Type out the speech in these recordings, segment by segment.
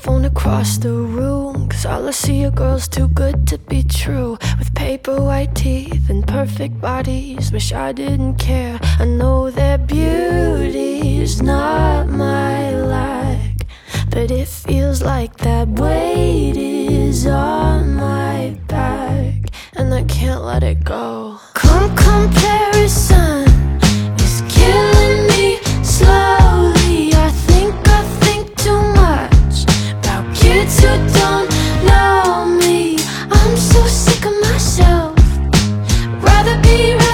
phone across the room, 'cause all I see are girls too good to be true, with paper white teeth and perfect bodies. Wish I didn't care. I know their beauty's not my lack, but it feels like that weight is on my back, and I can't let it go. Comparison is killing me slowly. I think too much about kids who don't know me. I'm so sick of myself. Rather be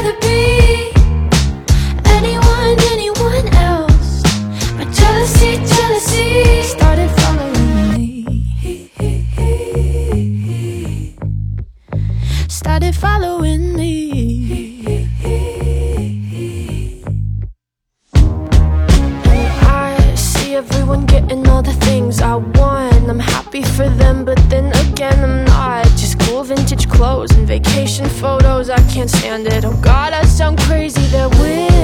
anyone else. But jealousy started following me. Started following me. And I see everyone getting all the things I want. I'm happy for them, but then again I'm not. Just cool vintage clothes and vacation photos, I can't stand it. Oh God, I sound crazy, they're weird.